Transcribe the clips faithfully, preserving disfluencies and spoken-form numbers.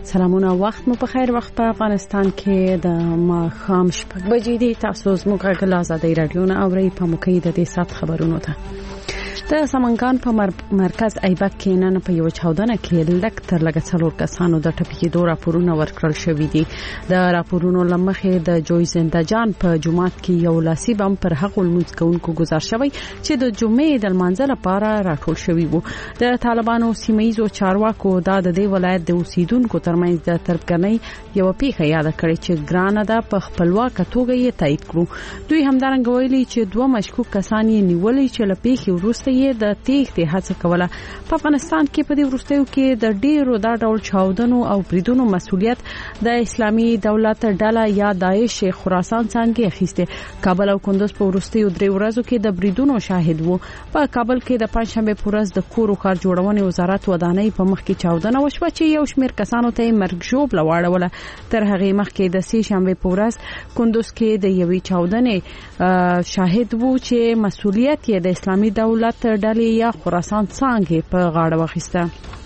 سلامونه، وخت مو په خیر. وخت په افغانستان کې د ماښام شپږ بجې دي. تاسو زموږ غږ له آزادۍ رادیو نه اورئ. په موقع د دې سات خبرونو ته د سمنګان په مرکز ایبک کې نن په یو چاودنه کې لک تر لږ څلور کسانو د ټپي راپورونه ورکړل شوې دي. د راپورونو لمخې د جوی زندهجان په جمعات کې یو لاسي بم پر هغو لمونځ کوونکو گزار شوی چې د جمعې د لمانځه لپاره راټول شوی وو. د طالبانو سیمه‌ایزو چارواکو د دې ولایت د اوسیدونکو ترمنځ د تربګنۍ یو پیښه یاد کړې چې ګرانه ده په خپلواک توګه یې تایید کړو. دوی همدارنګ ویلي چې دوه مشکوک کسان یې نیولې چې له پیښې وروسته د تېښتې هڅه کوله. په افغانستان کې په دې وروستیو کې د ډېرو دا ډول چاودنو او بریدونو مسؤلیت د اسلامي دولت ډله یا داعش خراسان څنګه اخیسته. کابل او کندوز په وروستیو درې ورځو کې د بریدونو شاهد وو. په کابل کې د پنځشنبه په ورځ د کور او ښار جوړونې وزارت ودانۍ په مخ کې چاودنه وشوه چې یو شمېر کسانو ته مرګ ژوبله واړوله. تر هغې مخکې د سې شنبه په ورځ کندوز کې د یوې چاودنې شاهد وو چې مسؤلیت یې د اسلامي دولت ډلې یا خراسان څنګه په غاړه واخیسته.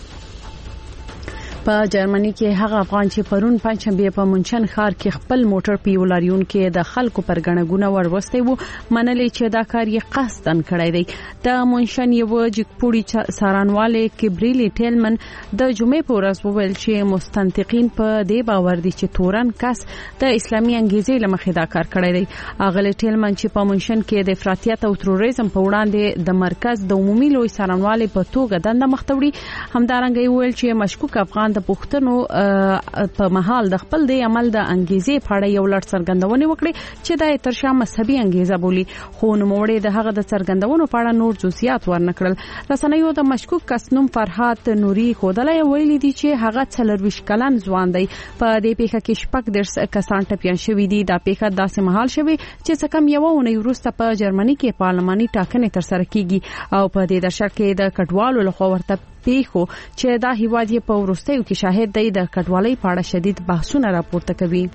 په جرمني کې هغه افغان چې پرون پنځشنبه په مونشن ښار کې خپل موټر په یو لاریون کې د خلکو پر غنګونه وروستي وو منلې چې دا کار یې قصدن کړی دی. د مونشن یو جګپوړي سارانواله کبریلی ټیلمن د جمعې په ورځ وویل چې مستنطقین په دې باور دي چې تورن کس د اسلامي انګیزې لمخې دا کار کړی دی. اغلی ټیلمن چې په مونشن کې د افراطیت او تروریزم په وړاندې د مرکز د عمومي لوی سارانواله په توګه دنده مختوړي همدارنګ ویل چې مشکوک افغان د پښتنو په محل د خپل د عمل د انګیزې په اړه یو لړ څرګندونې وکړي چې د ترشا مذهبي انګیزه بولی. خو نوموړي د هغه د څرګندونو په اړه نور جزئیات ورنکړل. رسنیو د مشکوک کس نوم فرحات نوري خودلای ویلي دي چې هغه څلرويش کلن ځوان دی. په دې پیښه کې شپږ درس کسان ټپيان شوي دي. دا پیښه داسې محل شوی چې څه کم یو اونۍ وروسته په جرمني کې پارلماني ټاکنې تر سره کیږي او په دې درشل کې د کډوالو لخوا ورته پیښو چې دا هیواد یې په وروستیو کې شاهد دی د کډوالۍ په اړه شدید بحثونه راپورته کوي.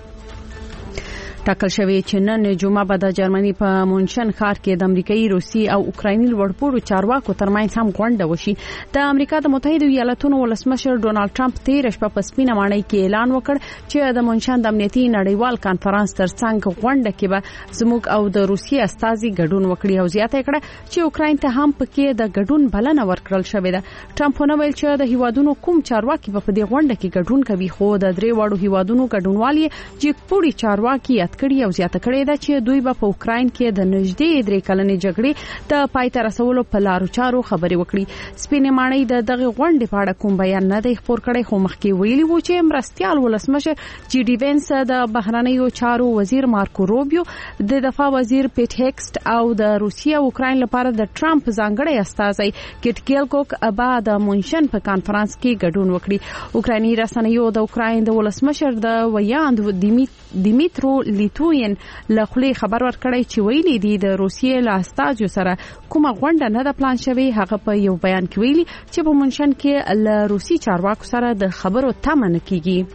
ټاکل شوی چې نن جمعه به د جرمني په مونشن ښار کې د امریکایي، روسي او اوکرایني لوړپوړو چارواکو ترمنځ هم غونډه وشي. د امریکا د متحده ایالاتونو ولسمشر ډونالد ټرمپ تیر شپه په سپینه ماڼۍ کې اعلان وکړ چې د مونشن د امنیتي نړیوال کانفرنس ترڅنګ غونډه کې به زموږ او د روسي استازي ګډون وکړي او زیاته کړه چې اوکراین ته هم پکې د ګډون بلنه ورکړل شوې ده. ټرمپ نو ویل چې د هیوادونو کوم چارواکي په دې غونډه کې ګډون کوي، خو د درې وړو هیوادونو ګډونوالي جګپوړي چارواکي کړي او زیاته کړې ده چې دوی به په اوکراین کې د نږدې درې کلنې جګړې د پای ته رسولو په لارو چارو خبرې وکړي. سپینې ماڼۍ د دغه غونډې په اړه کوم بیان نه دی خپور کړی، خو مخکې ویلي وو چې مرستيال ولسمشر جی ډي وینس، د بهرنیو چارو وزیر مارکو روبیو، د دفاع وزیر پیټ هیکسټ او د روسیې او اوکراین لپاره د ټرمپ ځانګړی استازی کیټ کیلکوک به د مونشن په کانفرنس کې ګډون وکړي. اوکرایني رسنیو د اوکراین د ولسمشر د ویاند دیمیترو لیتوین لخوا خبر ورکړی چې ویلي دي د روسیې له استازو سره کومه غونډه نه ده پلان شوی. هغه په یو بیان کې ویلي چې په مونشن کې له روسي چارواکو سره د خبرو تمه نه کیږي.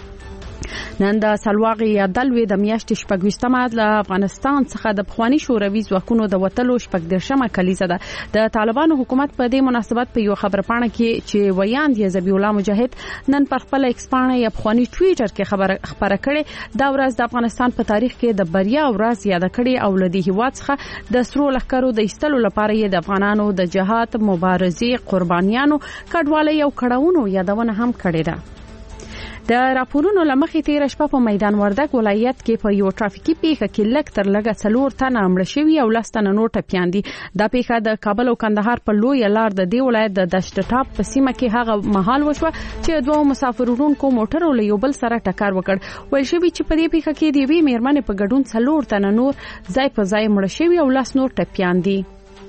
نن د سلواغې یادلوي د میاشتې شپږویشتمه له افغانستان څخه د پخوانی شوروي ځواکونو د وټلو شپږدېرشمه کلیزه ده. د طالبانو حکومت په دې مناسبت په یو خبر پاڼه کې چې ویاند یې ذبیح الله مجاهد نن پر خپل ایکس پاڼه یا پخوانی ټویټر کې خبر خبره کړې دا ورځ د افغانستان په تاریخ کې د بریا ورځ یاد کړي او لدی هیواد څخه د سرو لښکرو د ایستلو لپاره یې د افغانانو د جهاد مبارزې قربانیانو کډوالۍ او کړهونو یادونه هم کړې ده. د راپورونو لمخې تیر شپه په میدان وردګ ولایت کې په یو ټرافیکي پیښه کې لږ تر لږه څلور تنه مړه شوي او لس تنه نور ټپیان دي. دا پیښه د کابل او کندهار په لویه لار د دې ولایت د دشت ټاپ په سیمه کې هغه مهال وشوه چې دوه مسافرونکو موټر له یو بل سره ټکر وکړ. ویل شوی چې په دې پیښه کې د یوې میرمنې په ګډون څلور تنه نور ځای په ځای مړه شوي او لس نور ټپیان دي.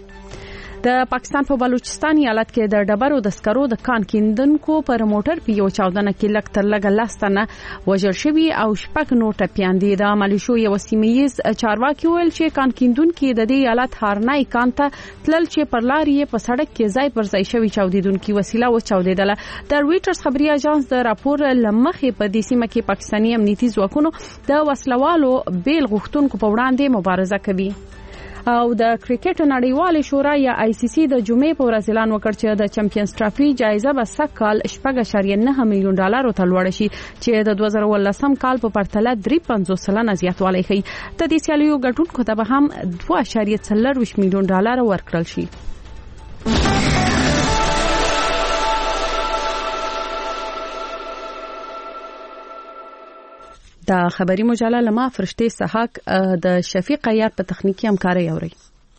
د پاکستان په بلوچستان ایالت کې د ډبرو د سکرو د کان کیندونکو پر موټر په یو چاودنه کې لږ تر لږه لستنه وژل شوي او شپږ نور ټپیان دي. د مالیشو یو سیمه‌یز چارواکي ویل چې کان کیندونکو د دې ایالت هارنای کان ته تلل چې پر لار یې په سړک کې ځای پر ځای شوی چاودیدونکو وسیله و چاودیدله. د رويټرز خبري اژانس د راپور لمخې په دې سیمه کې پاکستاني امنیتي ځواکونو د وسلوالو بیل غوښتونکو په وړاندې مبارزه کوي. او د کرکټ نړیوال شورا یا آی سی سی د جمعې په ورځ اعلان وکړ چې د چمپیونز ټرافي جایزه به سږکال شپږ اعشاریه نه میلیون ډالر ته لوړ شي چې د دوه زره ولسم کال په پرتله درې پنځوس سلنه زیاتوالی ښیي. د دې سیالیو ګټونکو ته به هم دوه اعشاریه څلور میلیون ډالر ورکړل شي. دا خبری مجله لما فرشته سحاق د شفیق عیار په تخنیکی همکاري اوري.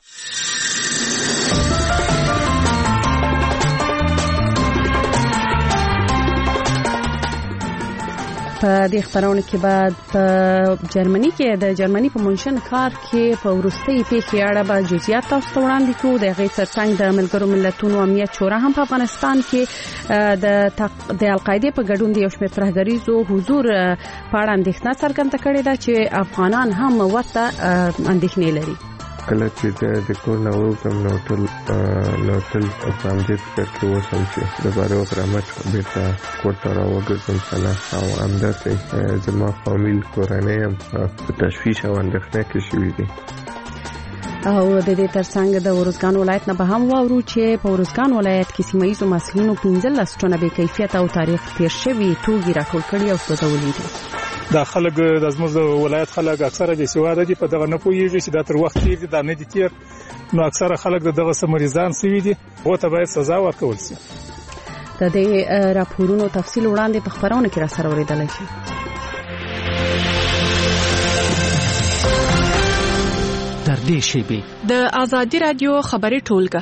په دې خبرونه کې بعد په جرمني کې د جرمني په مونشن ښار کې په ورستۍ پیښې اړه به جزئیات تاسو ته وړاندې کوو. د غیر ترڅنګ د ملګرو ملتونو امنیت شورا هم په افغانستان کې د د القاعده په ګډون د یو شمېر ترهګریزو حضور په اړه اندېښنه څرګنده کړې ده چې افغانان هم ورته اندېښنې لري. کله چې د کور نه وروتم نو ټول نو ټول په همدې فکر کې وسم چې د بارو کرامت بیرته کور ته راوګرځم سلا او همداسې زما فامیل کورنۍ هم په تشویش او اندېښنه کې شوي دي. او د دې ترڅنګ د ورزګان ولایت نه به هم واورو چې په ورزګان ولایت کې سیمه ییزو مسلونو پنځلس ټنه بې کیفیت او تاریخ تیر شوي توکي راټول کړي او سوځولي دي. دا خلک د زموږ ولایت خلک اکثره د سیواده دي په دغه نه پوهیږي چې دا تر وخت کې دا نه دي تیر نو اکثره خلک دغه سمریزان سوي دي او ته باید سزا ورکول شي. د دې راپورونو تفصیل وړاندې په خبرونه کې را سره اوریدل شي. تر دې شی د ازادي رادیو خبري ټولګه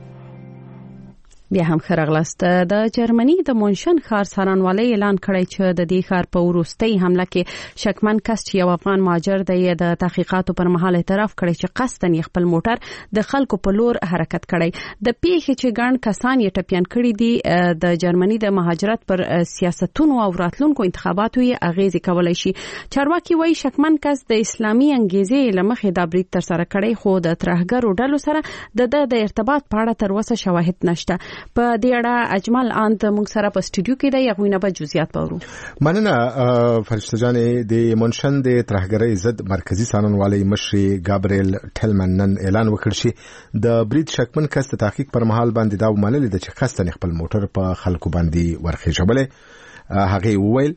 بیا هم خرغلست. د جرمني د مونشن ښار څارنوالۍ اعلان کړی چې د دې ښار په وروستۍ حمله کې شکمن کس چې یو افغان مهاجر دی د تحقیقاتو پر مهال اعتراف کړی چې قصدن خپل موټر د خلکو په لور حرکت کړی. د پیښې چې ګڼ کسان یې ټپیان کړي دي د جرمني د مهاجرت پر سیاستونو او راتلونکو انتخاباتو یې اغیزې کولای شي. چارواکي وایي شکمن کس د اسلامي انګیزې لمخې د برید تر سره کړی خو د ترهګرو ډلو سره د د ارتباط په اړه تر اوسه شواهد نشته. په دې اړه اجمل انت موږ سره په سټوډیو کې دی یو نه به جزئیات پورو. مننه فرشته جانې. د مونشن د ترهګرۍ ضد مرکزی څارنوالۍ مشر ګابریل ټلمن نن اعلان وکړ چې د برید شکمن کس د تحقیق پر مهال باندې دا ومنل د چې قصدن خپل موټر په خلکو باندې ورخېژولې. هغه وویل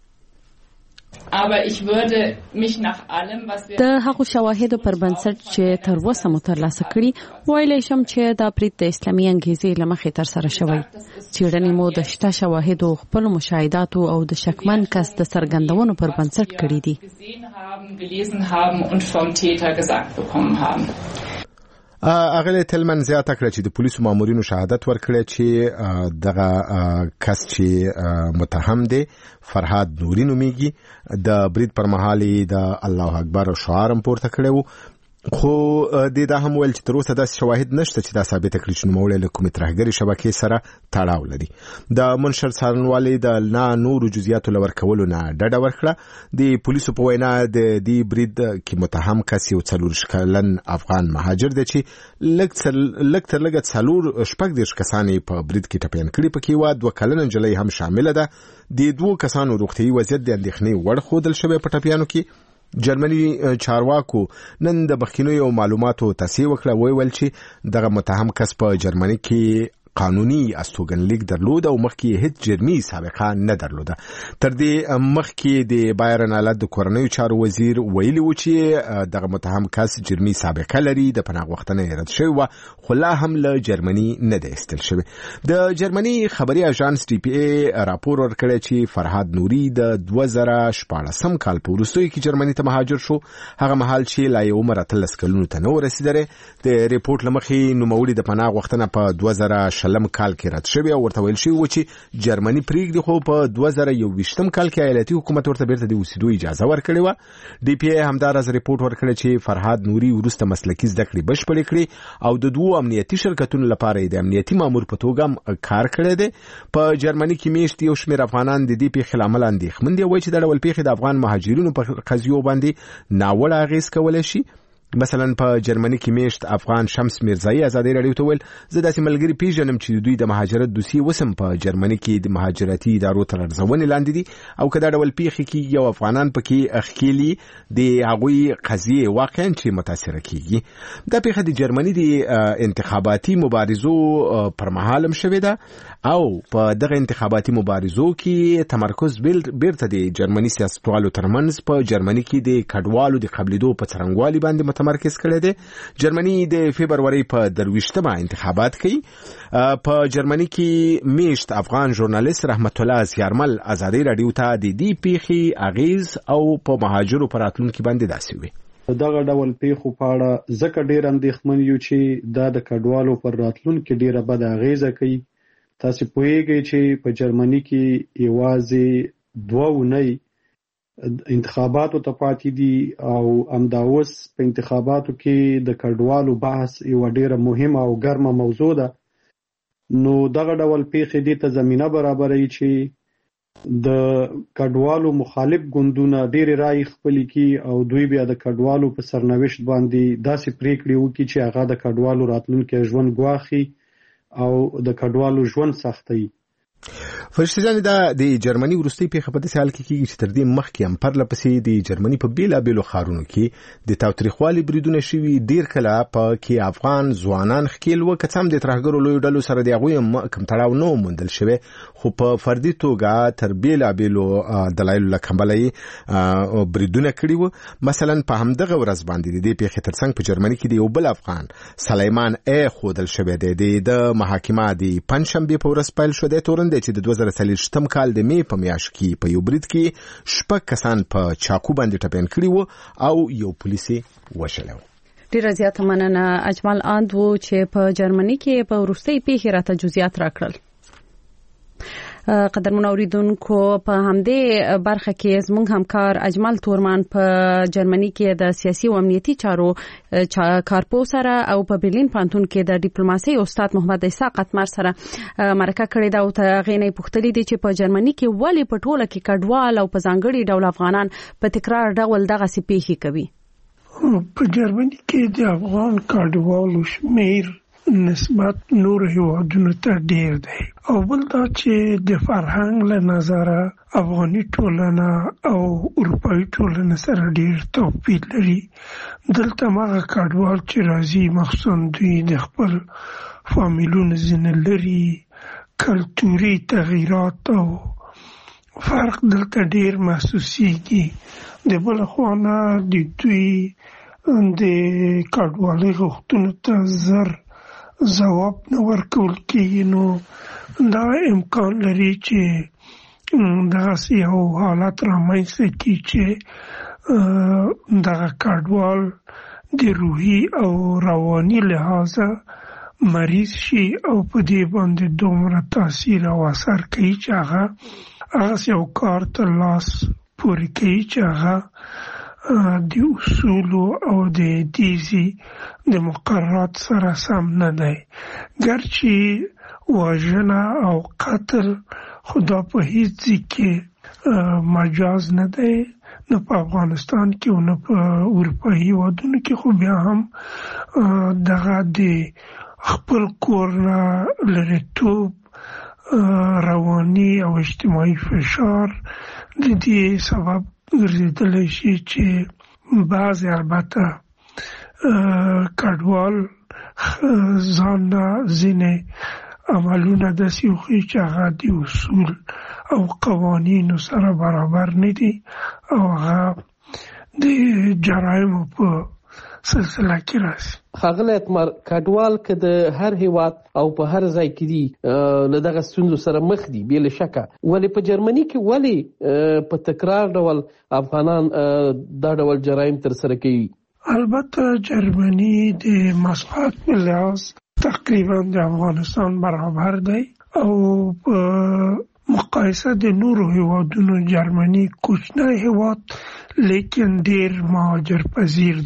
aber ich würde mich nach allem was wir د هغو شواهدو پر بنسټ چې تر اوسه مو ترلاسه کړي ویلی شم چې دا برید د اسلامي انګیزې لمخې تر سره شوی. څېړنې مو د شته شواهدو خپل مشاهداتو او د شکمن کس د څرګندونو پر بنسټ کړي دي. gelesen haben und vom Täter gesagt bekommen haben. اغله تلمن زیاته کړ چې د پولیسو مامورینو شهادت ورکړي چې دغه کس چې متهم دی فرهاد نوري نوميږي د برید پر مهال د الله اکبر شعار پورته کړو خو د دا هم ویل چې تر اوسه د شواهد نشته چې دا ثابت کړي چې نوموړی له کومې ترهګري شبکې سره تړاو لري. د منشر څارنوالۍ د لا نورو جزئیاتو لور کولو نه ډډه ورکړه. د پولیسو په وینا د دې برید کې متهم کس یو څلور کلن افغان مهاجر دی چې لږ تر لږه څلور شپږ دېرش کسان په برید کې ټپیان کړي. پکې یوه دوه کلنه نجلۍ هم شامله ده. د دوو کسانو روغتیايي وضعیت د اندېښنې وړ ښودل شوی په ټپیانو کې. جرمني چارواکو نن د بخښنیو معلوماتو تصحیح وکړه. ویل چې دغه متهم کس په جرمني کې قانوني استوګنلیک درلود او مخکې هیڅ جرمي سابقه نه درلوده. تر دې مخکې د بایرن ایالت د کورنیو چارو وزیر ویلي و چې دغه متهم کس جرمي سابقه لري. د پناه غوښتنه رد شوې وه خو لا هم له جرمني نه دی ایستل شوی. د جرمني خبري اژانس ټي پی ای راپور ورکړی چې فرهاد نوري د دوه زره شپاړسم کال په وروستیو کې جرمني ته مهاجر شو. هغه مهال چې لا یې عمر اتلس کلونو ته نه ورسېدلی. د ریپورت له مخې نوموړي د پناه غوښتنه په دوه زره شلم کال کې رد شوی او ورته ویل شوی و چې جرمني پریږدي خو په دوه زره یوویشتم کال کې ایالتي حکومت ورته بیرته د اوسېدو اجازه ورکړې وه. ډي پی ای همداراز ریپورت ورکړی چې فرهاد نوري وروسته مسلکي زده کړې بشپړې کړې او د دوو امنیتي شرکتونو لپاره د امنیتي مامور په توګه کار کړی دی. په جرمني کې میشت یو شمېر افغانان د دې پیښې له امله اندېښمن دي. وایي چې دا ډول پیښې د افغان مهاجرینو په قضیو باندې ناوړه اغېز کولی شي. مثلا په جرمني کې میشت افغان شمس میرزایی ازادي رادیو ته ویل زه داسې ملګری پیژنم چې دوی د مهاجرت دوسیې وسم په جرمني کې د مهاجرتي ادارو تر ارزونې لاندې دي او کدا ډول پیخي کې یو افغانان پکې اخکیلی د هغوی قضیه واقعا چې متاثر کیږي دا پیخه د جرمني د انتخاباتي مبارزو پر مهالم شوې ده او په دغه انتخاباتي مبارزو کې تمرکز بیرته د جرمني سیاستوالو ترمنځ په جرمني کې د کډوالو د قبلیدو په څرنګوالي باندې متمرکز کړی دی. جرمني د فبرवरी په درویشتمه انتخابات کوي. په جرمني کې میشت افغان ژورنالیست رحمت الله زیارمل ازادي رادیو ته د دې پیخي اغیز او په مهاجرو پر راتلونکي باندې داسې وي. دغه ډول پیښو په اړه ځکه ډیر اندېښمن یو چې دا د کډوالو پر راتلونکي ډیره بد اغیزه کوي. تاسو پوهیږئ چې په جرمني کې یوازې دوه ونې انتخاباتو ته پاتې دي او امداوس په انتخاباتو کې د کډوالو بحث یو ډیره مهمه او ګرمه موضوع ده. نو دغه ډول پیښې دې ته زمينه برابروي چې د کډوالو مخالف ګوندونه ډېر رائے خپل کی او دوی بیا د کډوالو په سرنوشت باندې داسې پریکړې وکړي چې هغه د کډوالو راتلونکي ژوند ګواخي او د کډوالو ژوند سختي. فرشته جان دا د جرمني ورستي په خبره سال کې کیږي چې تر دې مخکې هم پر لپسې د جرمني په بیلا بیلو خارونو کې د تاوتریخوالي بریدونه شوي ډیر کله په کې افغان ځوانان خکیل و کڅم د ترهګرو لوی ډلو سره د غوي کم تړاو نو موندل شوی خو په فردي توګه تر بیلا بیلو دلایل لکمبلې بریدونه کړی و. مثلا په همدغه ورځ باندې د دې په ترڅنګ په جرمني کې د یو بل افغان سلیمان ا خودل شوی دی د محاکمه د پنځشنبه په ورځ پیل شو د تورن چې د دوه زره څلوېښتم کال د می په میاشت کې په یو برید کې شپږ کسان په چاقو باندې ټپین کړي وو او یو پولیسي وشلو. ډیره زیاته مننه اجمل اند وو چې په جرمني کې په ورستي پیښه راته جزئیات راکړل. قدرمن اوریدونکو په همدې برخه کې زموږ همکار اجمل تورمان په جرمني کې د سیاسي او امنیتي چارو کارپو سره او په برلین پانتون کې د ډیپلوماسي استاد محمد عیسی قطمر سره مرکه کړې ده او ته غینې پوښتلې دي چې په جرمني کې ولې په ټوله کې کډوال او په ځانګړي ډول افغانان په تکرار ډول دغه سپېخي کوي. په جرمني کې د افغان کډوالو شمیر نسبت نور هیوادونو ته ډیر دی او بل دا چې د فرهنګ له نظره افغاني ټولنه او اروپایي ټولنه سره ډیر توپیر لري. دلته هغه کډوال چې راځي مخصوصا دوی د خپل فامیلونو ځینې لري کلتوري تغییرات او فرق دلته ډیر محسوسیږي. د بل خوانا د دوی د کډوالۍ غوښتنو ته زر جواب نه ورکول کېږي نو دا امکان لري چې دغه یو حالت رامنځته کړي چې دغه کډوال د روحي او رواني لحاظه مریض شي او په دې باندې دومره تاثیر او اثر کوي چې هغه هغه یو کار تر لاس پورې کوي چې هغه د اصول او د دیزي د مقررات سره سم نه دی. ګرچې وژنه او قتل خدا په هیڅ کې مجاز نه دی نه په افغانستان کې او نه په اروپایي هیوادونو کې خو بیا هم دغه د خپل کور نه لرېتوب رواني او اجتماعي فشار د دې سبب ګرځیدلی شي چې بعضې البته کډوال ځان نه ځینې عملونه داسې وښیي چې هغه د اصول او قوانینو سره برابر نه دي او هغه د جرایمو په سلسله کې راځي. ښاغلی اقمر کډوال که د هر هیواد او په هر ځای کې دي له دغه ستونزو سره مخ دي بې له شکه ولې په جرمني کې ولې په تکرار ډول افغانان دا ډول جرایم ترسره کوي؟ البته جرمني د مساحت په لحاظ تقریبا د افغانستان برابر دی او په مقایسه د نورو هیوادونو جرمني کوچنی هیواد لیکن ډیر مهاجر پذیر دی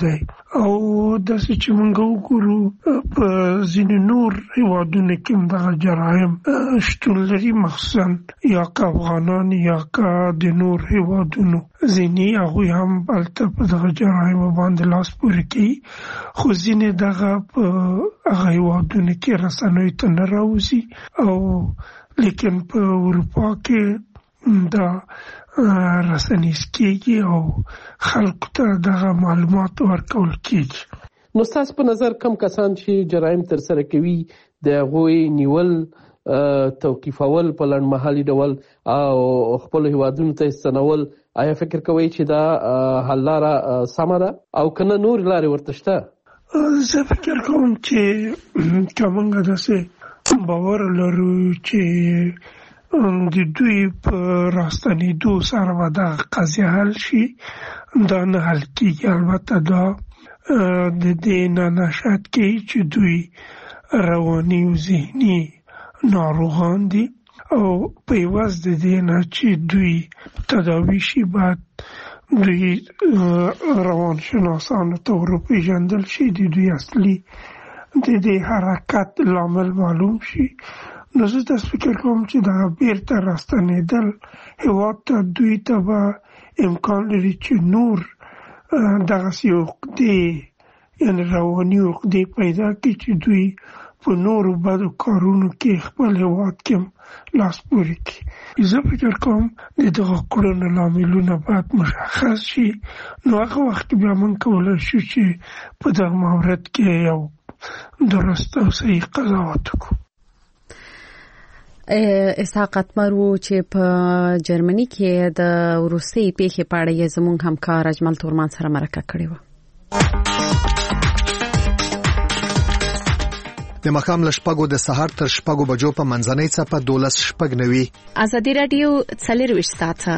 او داسې چې موږ وګورو په ځینې نور هیوادونو کې هم دغه جرایم شتون لري، مخصوصا یا که افغانان یا که د نور هیوادونو ځینې هغوی هم هلته په دغه جرایمو باندې لاس پورې کوي، خو ځینې دغه په هغه هیوادونو کې رسنیو ته نه راوځي، او لیکن په اروپا کې دا رسنیز کېږي او خلکو ته دغه معلومات ورکول کېږي. نو ستاسو په نظر کوم کسان چې جرایم ترسره کوي د هغوی نیول، توقیفول په لنډمهالي ډول او خپل هیوادونو ته ستنول، آیا فکر کوئ چې دا حل لاره سمه ده او که نه نور لارې ورته شته؟ زه فکر کوم چې که موږ داسې باور لرو چې د دوی په راستنېدو سره به دغه قضیه حل شي، دا نه حل کېږي. البته دا د دې نه نشأت کوي چې دوی رواني او ذهني ناروغان دي، او په عوض د دې نه چې دوی تداوي شي باید دوی روانشناسانو ته وروپېژندل شي، د دوی اصلي د دې حرکت لامل معلوم شي. نو زه داسې فکر کوم چې دغه بیرته راستنېدل هېواد ته دوی ته به امکان لري چې نور دغسې عقدې یعنې رواني عقدې پیدا کړي چې دوی په نورو بدو کارونو کې خپل هېواد کې لاس پورې کړي. زه فکر کوم د دغه کړنو لاملونه باید مشخص شي، نو هغه وخت بیا موږ کولی شو چې په دغه مورد کې یو درست او صحیح قضاوت وکړو. اسحاق اتمر و چې په جرمني کې د روسي پیښې په اړه یې زموږ همکار اجمل تورمان سره مرکه کړې و. د ماښام له شپږو د سهار تر شپږو بجو په منځنۍ څپه دولس شپږ نوي. ازادي راډیو څلرویشت ساعته.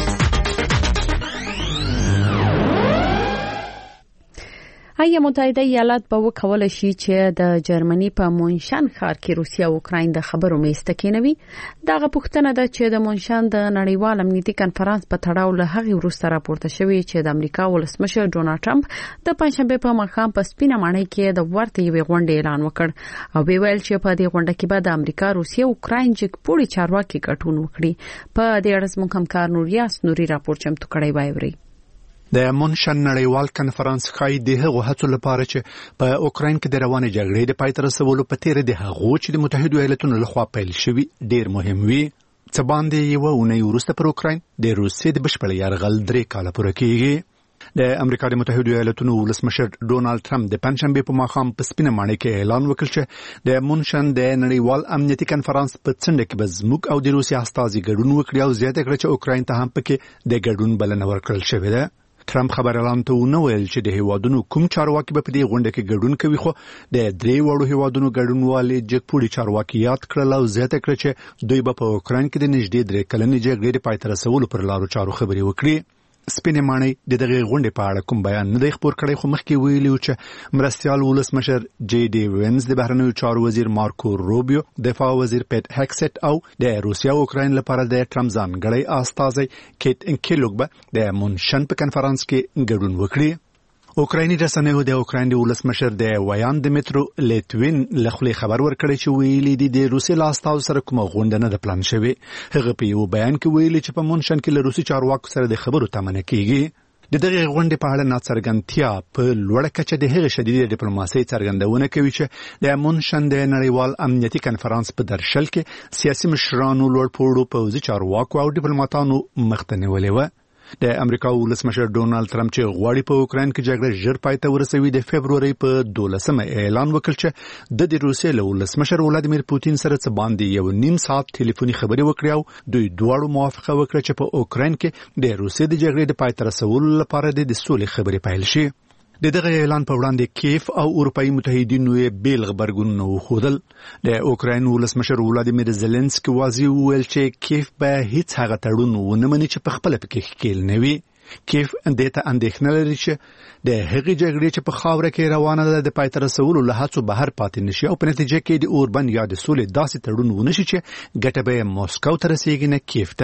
ایالات متحده ایالات به وکولای شي چې د جرمني په مونشن ښار کې روسیا او اوکراین د خبرو میز ته کېنوي. دغه پوښتنه ده چې د مونشن د نړیوال امنیتي کنفرانس په تړاو له هغې وروسته راپورته شوې چې د امریکا ولسمشر ډونالد ټرمپ د پنځشنبه په ماښام په سپینه ماڼۍ کې د ورته یوې غونډې اعلان وکړ او ویل چې په دې غونډه کې به د امریکا، روسیا او اوکراین جګپوړي چارواکي ګډون وکړي. په دې اړه زموږ همکار نوریاس نوري راپور چمتو کړی وایي. د مونشن نړیوال کنفرانس ښایي د هغو هڅو لپاره چې په اوکراین کې د روانې جګړې د پای ته رسولو په تیره د هغو چې د متحدو ایالاتونو لخوا پیل شوي ډیر مهم وي. څه باندې یوه اونۍ وروسته پر اوکراین د روسیې د بشپړ یرغل درې کاله پوره کېږي. د امریکا د متحدو ایالاتونو ولسمشر ډونالد ټرمپ د پنځشنبه په ماښام په سپینه ماڼۍ کې اعلان وکړ چې د مونشن د نړیوال امنیتي کنفرانس په څنډه کې به زموږ او د روسیې استازي ګډون وکړي او زیاته کړه چې اوکراین ته هم پکې د ګډون بلنه ورکړل شوې ده. ټرمپ خبر اعلان ته ونه ویل چې د هیوادونو کوم چارواکي به په دې غونډه کې ګډون کوي، خو د درې وړو هیوادونو ګډونوالي جګپوړي چارواکي یاد کړل او زیاته کړه چې دوی به په اوکراین کې د نږدې درې کلنې جګړې د پای ته رسولو پر لارو چارو خبرې وکړي. سپینه ماڼۍ د دغه غونډې په اړه کوم بیان نه دی خپور کړی، خو مخکې ویلي و چې مرستیال ولسمشر جی ډي وینز، د بهرنیو چارو وزیر مارکو روبیو، دفاع وزیر پیټ هکسټ او د روسیا او اوکراین لپاره د ټرمپ ځانګړی استازی کیټ انکیلوګ به د مونشن په کنفرانس کې ګډون وکړي. اوکرایني رسنیو د اوکراین د ولسمشر د ویان دمیترو لیټوین له خولې خبر ورکړی چې ویلي دي د روسي له استازو سره کومه غونډه نه ده پلان شوې. هغه په یو بیان کې ویلي چې په مونشن کې له روسي چارواکو سره د خبرو تمنه کیږي. د دغه غونډې په اړه ناڅرګندتیا په لوړه کچه د هغې شدیدې ډیپلوماسۍ څرګندونه کوي چې د مونشن د نړیوال امنیتي کنفرانس په درشل کې سیاسي مشرانو، لوړ پوړو پوځي چارواکو او ډیپلوماټانو مخته نیولې وه. د امریکا ولسمشر ډونالد ټرمپ چې غواړي په اوکراین کې جګړه ژر پای ته ورسوي، د فبرورۍ په دولسمه اعلان وکړ چې د د روسیې له ولسمشر ولادیمیر پوتین سره څه باندې یو نیم ساعت ټلیفوني خبرې وکړي او دوی دواړو موافقه وکړه چې په اوکراین کې د روسیې د جګړې د پای ته رسولو لپاره د سولې خبرې پیل شي. د دغه اعلان په وړاندې کیف او اروپאי متحدینو یې بیل غبرګونونه وښودل. د اوکراین ولسمشر ولادیمیر زيلنسکي واضح وویل چې کیف به هیڅ هغه تړون ونه مني چې په خپل پکې ښکېل نه وي. کیف دته اندېښنه لري چې د هغې جګړې چې په خاوره کې روانه ده د پای ته رسولو له هڅو بهر پاتې نشي او په نتیجه کې د اوربن یا د سولې داسې تړون ونه شي چې ګټه به موسکو ته رسیږي نه کیف ته.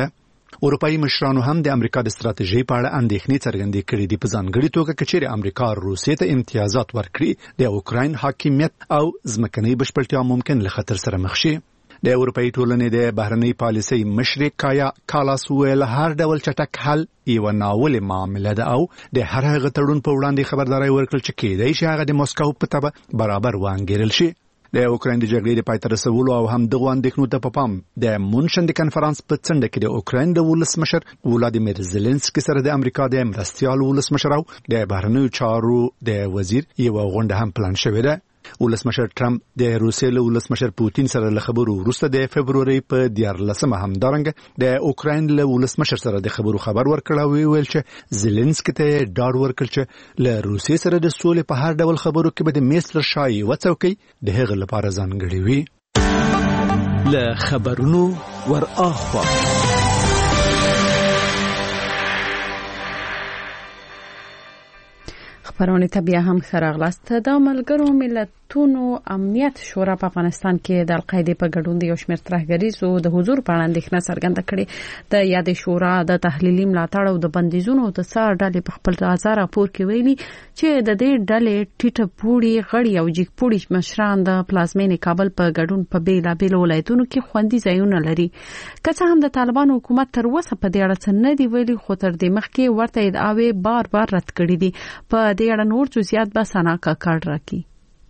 اروپאי مشرانو هم د امریکا د ستراتیژۍ په اړه اندېښنې څرګندې کړې دي، په ځانګړي توګه که چیرې امریکا روسیې ته امتیازات ورکړي د اوکراین حاکمیت او ځمکنۍ بشپړتیا ممکن له خطر سره مخ شي. د اروپאי ټولنې د بهرنۍ پالیسۍ مشر کایا کالاس ویل هر ډول چټک حل یو ناولې معامله ده او د هر هغه تړون په وړاندې خبرداري ورکړل چې کېدای شي هغه د موسکو په تبع برابر وانګیرل شي. د اوکراین د جګړې د پای ته رسولو او هم دغه اندېښنو ته په پام د مونشن د کنفرانس په څنډه کې د اوکراین د ولسمشر ولادیمیر زيلنسکي سره د امریکا د مرستيال ولسمشر او د بهرنیو چارو د وزیر یو غونډه هم پلان شوې ده. ولسمشر ټرمپ د روسیې له ولسمشر پوتین سره له خبرو وروسته د فبروري په دیارلسمه همدارنګه د اوکراین له ولسمشر سره د خبرو خبر ورکړ او ویل چې زيلنسکي ته ډاډ ورکړ چې له روسیې سره د سولې په هر ډول خبرو کې به د میسر شای وڅوکي د هغه لپاره ځانګړي وي. له خبرونو ور اخوا خبرونه ته بیا هم خراغلاست. د ملګرو ملتونو امنیت شورا په افغانستان کې د القاعده په ګډون د یو شمېر ترهګریزو د حضور په اړه اندېښنه څرګنده کړې. د یاد شورا د تحلیلي ملاتړ او د بندیزونو د څار ډلې په خپل تازه راپور کې ویلي چې د دې ډلې ټیټه پوړي غړي او جګ پوړي مشران د پلازمینې کابل په ګډون په بیلابېل ولایتونو کې خوندي ځایونه لري. که څه هم د طالبانو حکومت تر اوسه په دې اړه څه نه دی ویلي، خو تر دې مخکې ورته ادعاوې بار بار رد کړې دي. په دې اړه نور جزئیات به سنا کاکړ راکړي.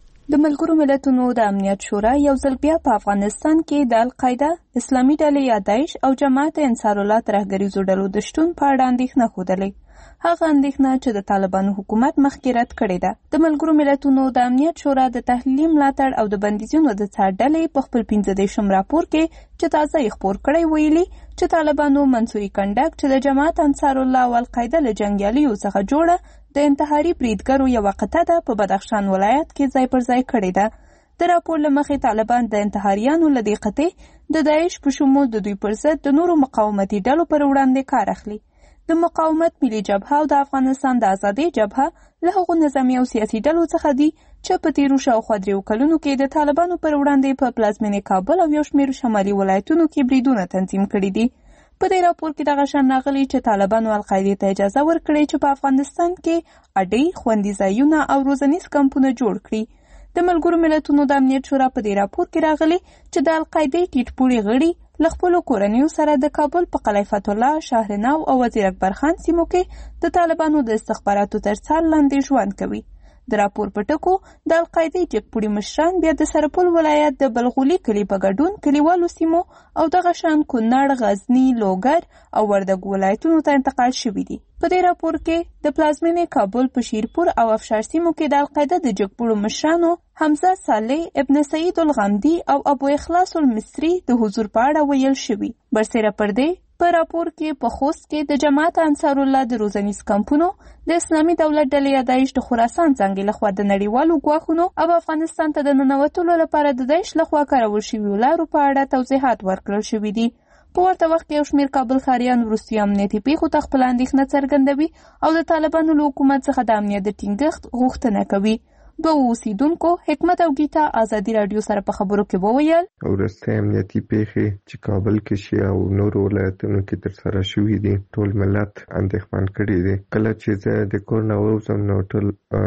د ملګرو ملتونو د امنیت شورا یو ځل بیا په افغانستان کې د القاعده، اسلامي ډلې یا داعش او جماعت انصار الله ترهګریزو ډلو د شتون په اړه اندېښنه ښودلې. هغه اندېښنه چې د طالبانو حکومت مخکې رد کړې ده. د ملګرو ملتونو د امنیت شورا د تحلیلي ملاتړ او د بندیزونو د څار ډلې په خپل پنځه دېرشم راپور کې چې تازه یې خپور کړی ویلي چې طالبانو منصوري کنډک چې د جماعت انصار الله او القاعده له جنګیالیو څخه جوړه د انتحاري بریدګرو یوه قطعه ده په بدخشان ولایت کې ځای پر ځای کړې ده. د راپور له مخې طالبان د انتحاریانو له دې قطعې د داعش په شمول د دوی پر ضد د نورو مقاومتي ډلو پر وړاندې کار اخلي. د مقاومت ملي جبهه او د افغانستان د ازادۍ جبهه له هغو نظامي او سیاسي ډلو څخه دي چې په تیرو شاوخوا دریو کلونو کې د طالبانو پر وړاندې په پلازمینې کابل او یو شمېر شمالي ولایتونو کې بریدونه تنظیم کړي دي. په دې راپور کې دغه شان راغلي چې طالبانو القاعده ته اجازه ورکړې چې په افغانستان کې اډې، خوندي ځایونه او روزنیز کمپونه جوړ کړي. د ملګرو ملتونو د امنیت شورا په دې راپور کې راغلي چې د القاعده ټیټ پوړي غړي له خپلو کورنیو سره د کابل په قلعه فتح الله، شهرنو او وزیر اکبر خان سیمو کې د طالبانو د استخباراتو تر څار لاندې ژوند کوي. د راپور په ټکو د القاعده جګپوړي مشران بیا د سرپل ولایت د بلغولي کلي په ګډون کلیوالو سیمو او دغه شان کونړ، غزني، لوګر او وردګ ولایتونو ته انتقال شوي دي. په دې راپور کې د پلازمینې کابل په شیرپور او افشار سیمو کې د القاعده د جګپوړو مشرانو حمزه صالح، ابن سعید الغامدي او ابو اخلاص المصری د حضور په اړه ویل شوي. برسېره پر دې په راپور کې په خوست کې د جماعت انصار الله د روزنیز کمپونو، د اسلامي دولت ډلې یا داعش د خراسان څانګې لخوا د نړیوالو ګواښونو او افغانستان ته د ننوتلو لپاره د داعش لخوا کارول شویو لارو په اړه توضیحات ورکړل شوي دي. په ورته وخت کې یو شمېر کابل ښاریان وروستیو امنیتي پیښو ته خپله اندېښنه څرګندوي او د طالبانو له حکومت څخه د امنیت د ټینګښت غوښتنه کوي. دوه اوسیدونکو حکمت او گیتا ازادي رادیو سره په خبرو کې وویل ورسته امنیتي پیښې چې کابل کې شي او نور ولایتونو کې ترسره شوي دي ټول ملت اندېښمن کړي دي. کله چې زه د کور نه ووځم نو ټول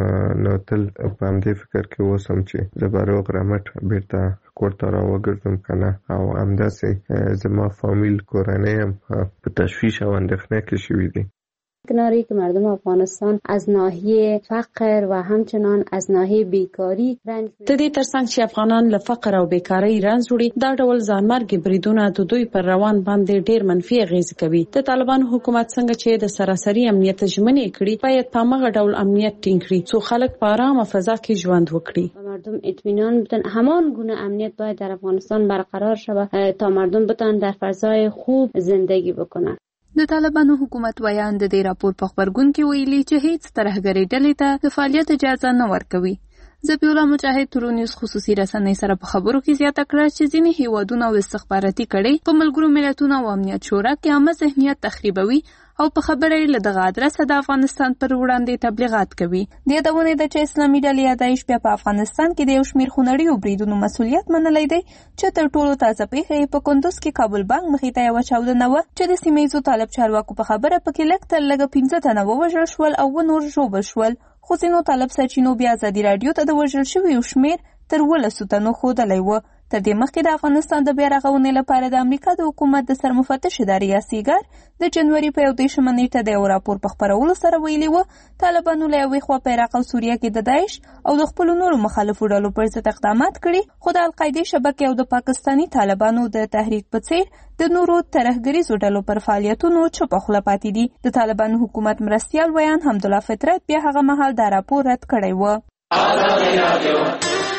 نو تل په همدې فکر کې اوسم چې زه به روغ رمټ بیرته کور ته راوګرځم که نه، او همداسې زما فامیل کورنۍ هم په تشویش او اندېښنه کې شوي دي. کناری که مردم افغانستان از ناحیه فقر و همچنان از ناحیه بیکاری رنج د دې ترڅنګ چې افغانان له فقر او بیکاری رنځ وړي، دا ډول ځانمرګي بریدونه د دوی پر روان باندې ډېر منفي اغېزې کوي. د طالبانو حکومت څنګه چې د سراسري امنیت ژمنې کړي، باید په همغه ډول امنیت ټینګ کړي څو خلک په آرامه فضا کې ژوند وکړي. مردم اطمینان بتن همان گونه امنیت باید در افغانستان برقرار شود تا مردم بتن در فضای خوب زندگی بکنن. د طالبانو حکومت ویان د دې راپور په خبرګون کې ویلي چې هیڅ ترهګرۍ ډلې ته د فعالیت اجازه نه ورکوي. ذبیح الله مجاهد تورو نیوز خصوصي رسنۍ سره په خبرو کې زیاته کړه چې ځینې هیوادونه او استخباراتي کړۍ په ملګرو ملتونو او امنیت شورا کې عامه ذهنیت تخریبوي او په خبره یې له دغه ادرسه د افغانستان پر وړاندې تبلیغات کوي. د یادونې ده چې اسلامي ډلې داعش بیا په افغانستان کې د یو شمېر خونړیو بریدونو مسؤلیت منلی دی چې تر ټولو تازه پیښه یې په کندوز کې کابل بانک مخې ته یوه چاودنه وه چې د سیمه ییزو طالب چارواکو په خبره پکې لږ تر لږه پنځه تنه ووژل شول او اووه نور ژوبل شول. خو ځینو طالب سرچینو بیا ازادي راډیو ته د وژل شویو شمېر تر اوولسو تنو ښودلی و. تر دې مخکې د افغانستان د بیا رغونې لپاره د امریکا د حکومت د سرمفتش ادارې یا سیګار د جنوري په یو دېرشمه نیټه د یو راپور په خپرولو سره ویلي و طالبانو له یوې خوا په عراق او سوریه کې د داعش او د خپلو نورو مخالفو ډلو پر ضد اقدامات کړي، خو د القاعدې شبکې او د پاکستاني طالبانو د تحریک په څیر د نورو ترهګریزو ډلو پر فعالیتونو چوپه خوله پاتې دي. د طالبانو حکومت مرستیال ویان حمدالله فطرت بیا هغه مهال دا راپور رد کړی و.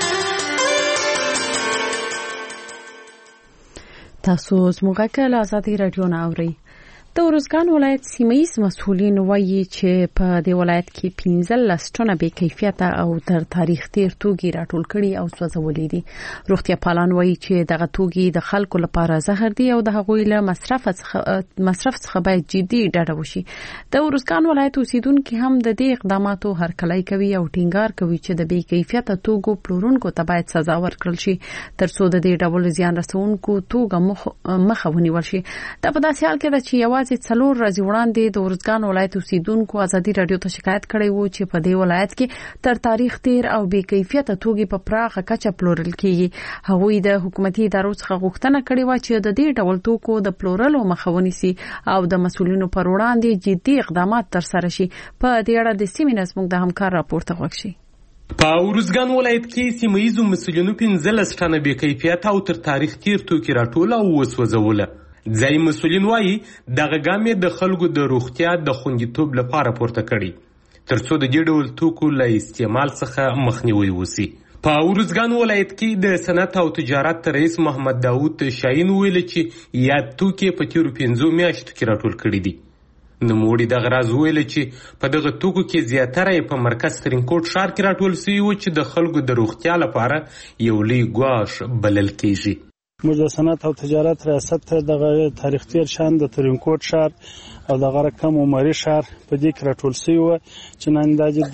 تاسو زموږ کله ازادي رادیو نه اورئ. د ورزګان ولایت سیمه‌ییز مسؤلین وایي چې په دې ولایت کې پنځلس ټنه بې کیفیته او تر تاریخ تیر توکي راټول کړي او سوځولي دي. روغتیا پالان وایي چې دغه توکي د خلکو لپاره زهر دي او د هغوی له مصرف څخه مصرف څخه باید جدي ډډه وشي. د ورزګان ولایت اوسیدونکو هم د دې اقداماتو هرکلی کوي او ټینګار کوي چې د بې کیفیته توکو پلورونکو ته باید سزا ورکړل شي ترڅو د دې ډول زیان رسونکو توکو مخه ونیول شي. دا په داسې حال کې ده چې یوازې څلور ورځې وړاندې د ورزګان ولایت اوسیدونکو ازادي راډیو ته شکایت کړی و چې په دې ولایت کې تر تاریخ تیر او بې کیفیته توکي په پراخه کچه پلورل کیږي. هغوی د حکومتي ادارو څخه غوښتنه کړې و چې د دې ډول توکو د پلورلو مخه ونیسي او د مسؤلینو پر وړاندې جدي اقدامات ترسره شي. په دې اړه د سیمې نه زموږ د همکار راپور ته غوږ شئ. په ورزګان ولایت کې سیمه ییزو مسؤلینو پنځلس ټنه بې کیفیته او تر تاریخ تیر توکي راټول او وسوځول. ځای مسؤلین وایي دغه ګام یې د خلکو د روغتیا د خوندیتوب لپاره پورته کړي ترڅو د دې ډول توکو له استعمال څخه مخنیوي وشي. په ورزګان ولایت کې د صنعت او تجارت رئیس محمد داوود شاهین ویل چې یاد توکي په تیرو پنځو میاشتو کې راټول کړي دي. نوموړي دغه راز ویل چې په دغه توکو کې زیاتره یې په مرکز ترینکوټ ښار کې راټول شوي و چې د خلکو د روغتیا لپاره یو لوی ګواښ بلل کیږي. موږ د صنعت او تجارت ریاست ته دغه تاریخ تیر شان د ترینکوټ ښار او دغه رقم عمري ښار په دې کې راټول شوي وو چې نن دا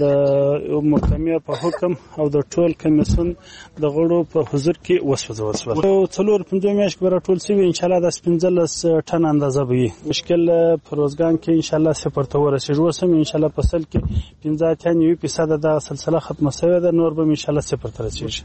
د محکمې په حکم او د ټول کمیسیون د غړو په حضور کې وسوځول شول. څلور پنځه میاشتې به راټول شوي انشاءالله د پنځلس ټن اندازه به وي. مشکل په روزګان کې انشاءالله صفر ته ورسېږي. اوس هم انشاءالله په سل کې پنځه اتیا نوي فیصده دغه سلسله ختمه شوې ده، نور به انشاءالله صفر ته رسېږي.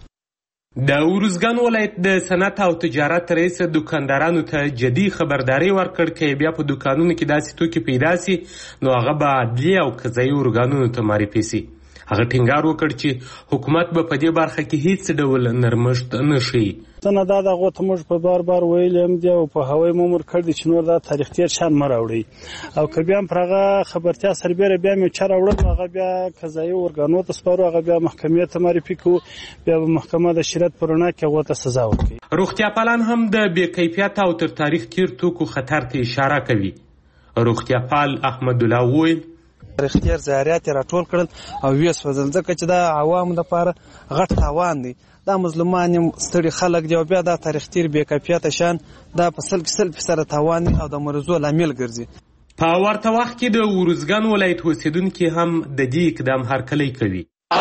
د ورزګان ولایت د صنعت او تجارت رئیس دکاندارانو ته جدي خبرداري ورکړ چې بیا په دکانونو کې داسې توکي پیدا سي نو هغه به عدلي او قضایي ارګانونو ته معرفي سي. هغه ټینګار وکړ چې حکومت به په دې برخه کې هیڅ ډول نرمښت نه ښیي. نه دا دغه ته موږ په بار بار ویل هم دی او په هوای مامور کړی چې نور دا تاریخ تیر شان مر راوړي او که بیا هم پرغه خبرتیا سربېره بیا مې چا راوړل هغه بیا قضایي ارګانو ته سپارو، هغه بیا محکمې ته معرفي کوو، بیا به محکمه د شریعت په رڼا کې هغو ته سزا ورکوي. روغتیا پالان هم د بې کیفیته او تر تاریخ تیر توکو خطر ته اشاره کوي. روغتیا پال احمد الله وویل تاریخ تیر ضایعات راټول کړل او ویې سوځل ځکه چې دا عوامو لپاره غټ تاوان دی. دا مظلومان ستړي خلک دی او بیا دا تاریخ تیر بې کیفیته شان دا په سل کې سل فیصده تاوان او د مرزو لامل ګرځي. په ورته وخت کې د ورزګان ولایت اوسیدونکي هم د دې اقدام هرکلی کوي.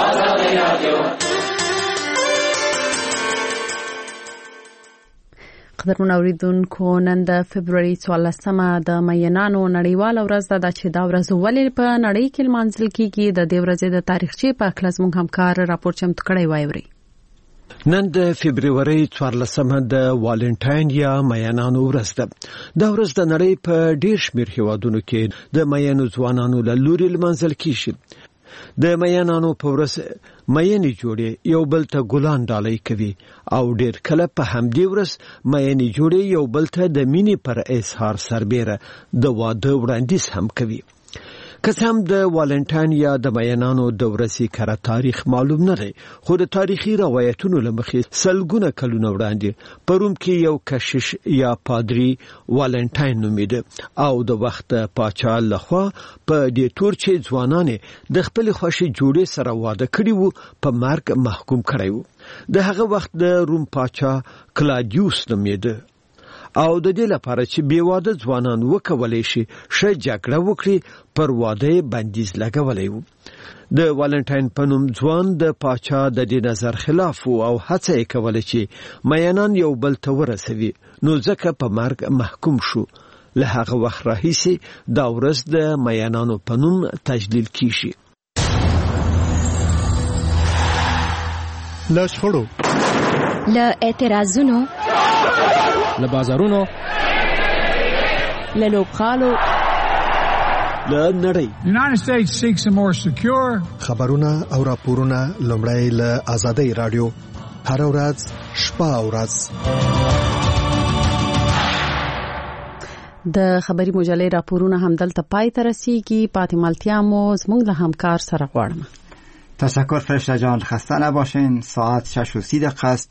قدرمن اوریدونکو نن د فبرवरी څوارلسمه د مینانو نړیواله ورځ ده چې دا ورځ ولې په نړۍ کې لمانځل کیږي. د دې ورځې د تاریخچې په اړه زموږ همکار راپور چمتو کړی وایي. نن د فبرवरी څوارلسمه د والنټاین یا مینانو ورځ ده. دا ورځ د نړۍ په ډیر شمېر هیوادونو کې د مینو ځوانانو له لوري لمانځل کیږي. د مینانو په ورځ مینې جوړې یو بل ته ګلان ډالۍ کوي او ډیر کله په همدې ورځ مینې جوړې یو بل ته د مینې پر اظهار سربېره د واده وړاندیز هم کوي. که هم د والنټاین یا د مینانو د ورځې کره تاریخ معلوم نه دی، خو د تاریخي روایتونو له مخې سلګونه کلونه وړاندې په روم کې یو کشیش یا پادری والنټاین نومیده او د وخت پاچا لخوا په دې تور چې ځوانان د خپل خوښي جوړې سره واده کړي وو په مرګ محکوم کړي وو. د هغه وخت د روم پاچا کلاډیوس نومیده او د دې لپاره چې بې واده ځوانان وکولای شي ښه جګړه وکړي پر واده بندیز لګولی و. د والنټاین په نوم ځوان د پاچا د دې نظر خلاف و او هڅه یې کوله چې مینان یو بل ته ورسوي، نو ځکه په مرګ محکوم شو. له هغه وخت راهیسې دا ورځ د مینانو په نوم تجلیل کیږي. له شخړو، له اعتراضونو، له بازارونو، له لوبغالو، له نړۍ. United States seeks a more secure. خبرونه او راپورونه لومړی له آزادۍ رادیو هر ورځ شپه او ورځ. د خبري مجلې راپورونه هم دلته پای ته رسیږي. پاتې مالتیا مو زموږ له همکار سره غواړم. تشکر فرشته جان، خسته نباشین. ساعت شش و سی دقیقه است.